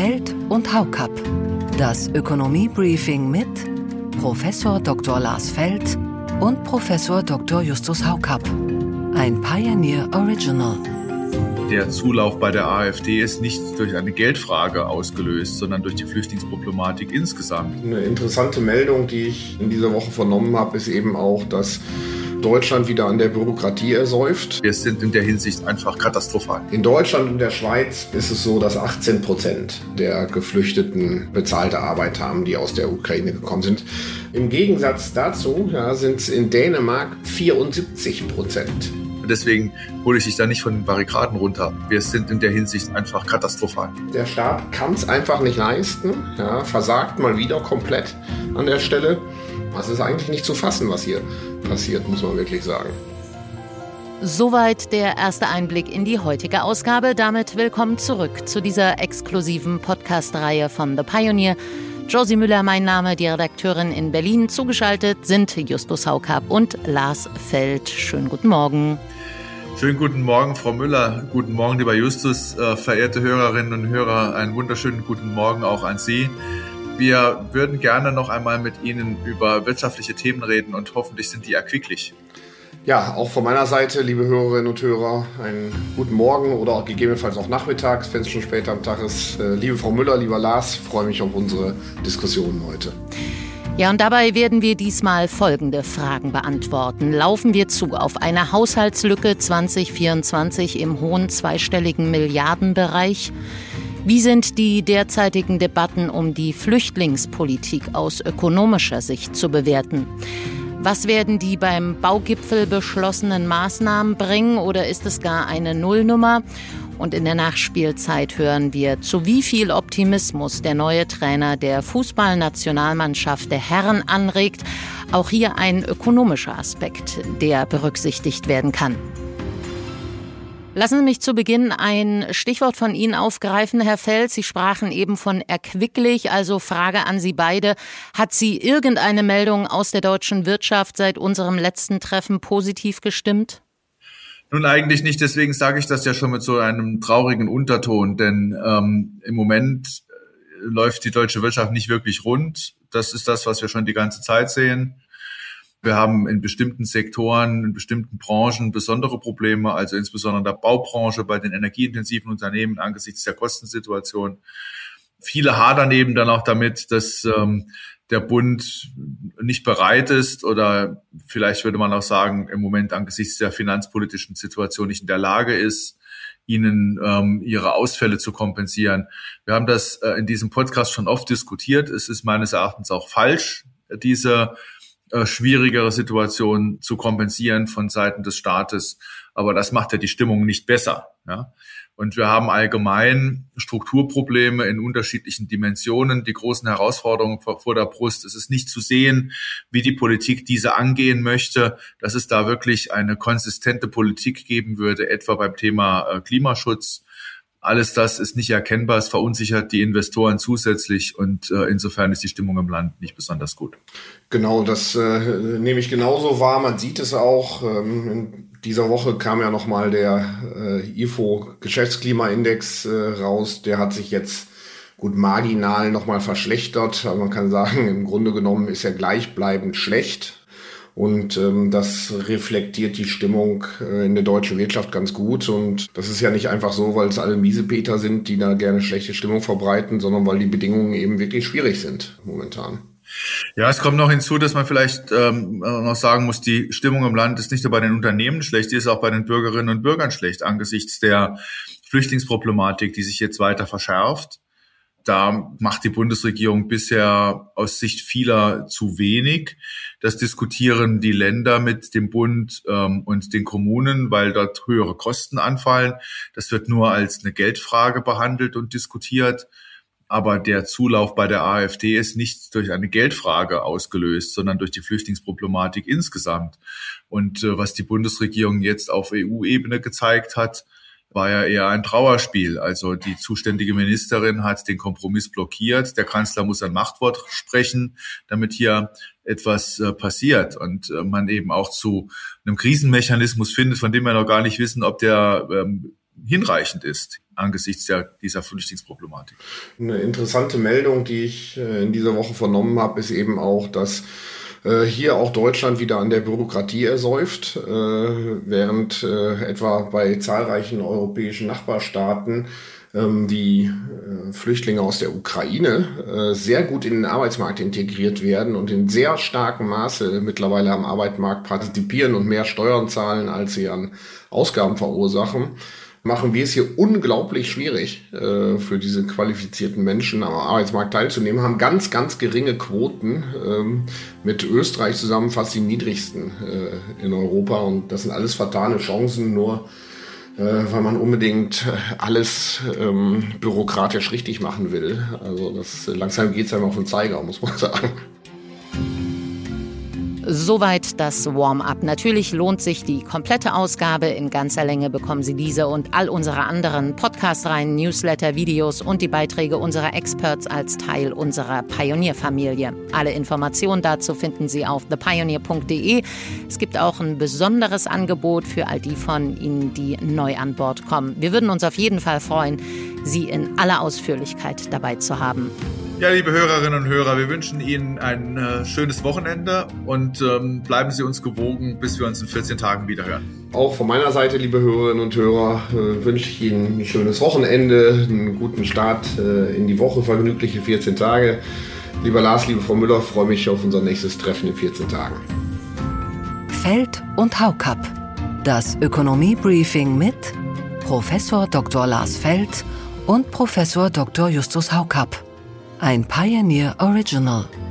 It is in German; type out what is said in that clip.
Feld und Haukapp. Das Ökonomie-Briefing mit Professor Dr. Lars Feld und Professor Dr. Justus Haukapp. Ein Pioneer Original. Der Zulauf bei der AfD ist nicht durch eine Geldfrage ausgelöst, sondern durch die Flüchtlingsproblematik insgesamt. Eine interessante Meldung, die ich in dieser Woche vernommen habe, ist eben auch, dass Deutschland wieder an der Bürokratie ersäuft. Wir sind in der Hinsicht einfach katastrophal. In Deutschland und der Schweiz ist es so, dass 18% der Geflüchteten bezahlte Arbeit haben, die aus der Ukraine gekommen sind. Im Gegensatz dazu sind es in Dänemark 74%. Deswegen hole ich dich da nicht von den Barrikaden runter. Wir sind in der Hinsicht einfach katastrophal. Der Staat kann es einfach nicht leisten, versagt mal wieder komplett an der Stelle. Es ist eigentlich nicht zu fassen, was hier passiert, muss man wirklich sagen. Soweit der erste Einblick in die heutige Ausgabe. Damit willkommen zurück zu dieser exklusiven Podcast-Reihe von The Pioneer. Josie Müller, mein Name, die Redakteurin in Berlin. Zugeschaltet sind Justus Haukapp und Lars Feld. Schönen guten Morgen. Schönen guten Morgen, Frau Müller. Guten Morgen, lieber Justus. Verehrte Hörerinnen und Hörer, einen wunderschönen guten Morgen auch an Sie. Wir würden gerne noch einmal mit Ihnen über wirtschaftliche Themen reden und hoffentlich sind die erquicklich. Ja, auch von meiner Seite, liebe Hörerinnen und Hörer, einen guten Morgen oder auch gegebenenfalls auch nachmittags, wenn es schon später am Tag ist. Liebe Frau Müller, lieber Lars, freue mich auf unsere Diskussion heute. Ja, und dabei werden wir diesmal folgende Fragen beantworten. Laufen wir zu auf eine Haushaltslücke 2024 im hohen zweistelligen Milliardenbereich? Wie sind die derzeitigen Debatten um die Flüchtlingspolitik aus ökonomischer Sicht zu bewerten? Was werden die beim Baugipfel beschlossenen Maßnahmen bringen oder ist es gar eine Nullnummer? Und in der Nachspielzeit hören wir, zu wie viel Optimismus der neue Trainer der Fußballnationalmannschaft der Herren anregt. Auch hier ein ökonomischer Aspekt, der berücksichtigt werden kann. Lassen Sie mich zu Beginn ein Stichwort von Ihnen aufgreifen, Herr Feld. Sie sprachen eben von erquicklich, also Frage an Sie beide. Hat Sie irgendeine Meldung aus der deutschen Wirtschaft seit unserem letzten Treffen positiv gestimmt? Nun eigentlich nicht, deswegen sage ich das ja schon mit so einem traurigen Unterton, denn im Moment läuft die deutsche Wirtschaft nicht wirklich rund. Das ist das, was wir schon die ganze Zeit sehen. Wir haben in bestimmten Sektoren, in bestimmten Branchen besondere Probleme, also insbesondere in der Baubranche, bei den energieintensiven Unternehmen angesichts der Kostensituation. Viele hadern eben dann auch damit, dass der Bund nicht bereit ist oder vielleicht würde man auch sagen, im Moment angesichts der finanzpolitischen Situation nicht in der Lage ist, ihnen ihre Ausfälle zu kompensieren. Wir haben das in diesem Podcast schon oft diskutiert. Es ist meines Erachtens auch falsch, diese schwierigere Situation zu kompensieren von Seiten des Staates. Aber das macht ja die Stimmung nicht besser. Ja? Und wir haben allgemein Strukturprobleme in unterschiedlichen Dimensionen, die großen Herausforderungen vor der Brust. Es ist nicht zu sehen, wie die Politik diese angehen möchte, dass es da wirklich eine konsistente Politik geben würde, etwa beim Thema Klimaschutz. Alles das ist nicht erkennbar, es verunsichert die Investoren zusätzlich und insofern ist die Stimmung im Land nicht besonders gut. Genau, das nehme ich genauso wahr. Man sieht es auch. In dieser Woche kam ja nochmal der IFO-Geschäftsklimaindex raus. Der hat sich jetzt gut marginal nochmal verschlechtert. Aber man kann sagen, im Grunde genommen ist er gleichbleibend schlecht. Und das reflektiert die Stimmung in der deutschen Wirtschaft ganz gut. Und das ist ja nicht einfach so, weil es alle Miesepeter sind, die da gerne schlechte Stimmung verbreiten, sondern weil die Bedingungen eben wirklich schwierig sind momentan. Ja, es kommt noch hinzu, dass man vielleicht noch sagen muss, die Stimmung im Land ist nicht nur bei den Unternehmen schlecht, die ist auch bei den Bürgerinnen und Bürgern schlecht angesichts der Flüchtlingsproblematik, die sich jetzt weiter verschärft. Da macht die Bundesregierung bisher aus Sicht vieler zu wenig. Das diskutieren die Länder mit dem Bund und den Kommunen, weil dort höhere Kosten anfallen. Das wird nur als eine Geldfrage behandelt und diskutiert. Aber der Zulauf bei der AfD ist nicht durch eine Geldfrage ausgelöst, sondern durch die Flüchtlingsproblematik insgesamt. Und was die Bundesregierung jetzt auf EU-Ebene gezeigt hat, war ja eher ein Trauerspiel. Also die zuständige Ministerin hat den Kompromiss blockiert. Der Kanzler muss ein Machtwort sprechen, damit hier etwas passiert und man eben auch zu einem Krisenmechanismus findet, von dem wir noch gar nicht wissen, ob der hinreichend ist angesichts dieser Flüchtlingsproblematik. Eine interessante Meldung, die ich in dieser Woche vernommen habe, ist eben auch, dass hier auch Deutschland wieder an der Bürokratie ersäuft, während etwa bei zahlreichen europäischen Nachbarstaaten die Flüchtlinge aus der Ukraine sehr gut in den Arbeitsmarkt integriert werden und in sehr starkem Maße mittlerweile am Arbeitsmarkt partizipieren und mehr Steuern zahlen, als sie an Ausgaben verursachen, machen wir es hier unglaublich schwierig für diese qualifizierten Menschen am Arbeitsmarkt teilzunehmen, haben ganz, ganz geringe Quoten, mit Österreich zusammen fast die niedrigsten in Europa, und das sind alles vertane Chancen, nur weil man unbedingt alles bürokratisch richtig machen will. Also langsam geht es einem auf den Zeiger, muss man sagen. Soweit das Warm-up. Natürlich lohnt sich die komplette Ausgabe. In ganzer Länge bekommen Sie diese und all unsere anderen Podcast-Reihen, Newsletter, Videos und die Beiträge unserer Experts als Teil unserer Pioneer-Familie. Alle Informationen dazu finden Sie auf thepioneer.de. Es gibt auch ein besonderes Angebot für all die von Ihnen, die neu an Bord kommen. Wir würden uns auf jeden Fall freuen, Sie in aller Ausführlichkeit dabei zu haben. Ja, liebe Hörerinnen und Hörer, wir wünschen Ihnen ein schönes Wochenende und bleiben Sie uns gewogen, bis wir uns in 14 Tagen wieder hören. Auch von meiner Seite, liebe Hörerinnen und Hörer, wünsche ich Ihnen ein schönes Wochenende, einen guten Start in die Woche, vergnügliche 14 Tage. Lieber Lars, liebe Frau Müller, freue mich auf unser nächstes Treffen in 14 Tagen. Feld und Haukapp. Das Ökonomie-Briefing mit Professor Dr. Lars Feld und Professor Dr. Justus Haukapp. Ein Pioneer Original.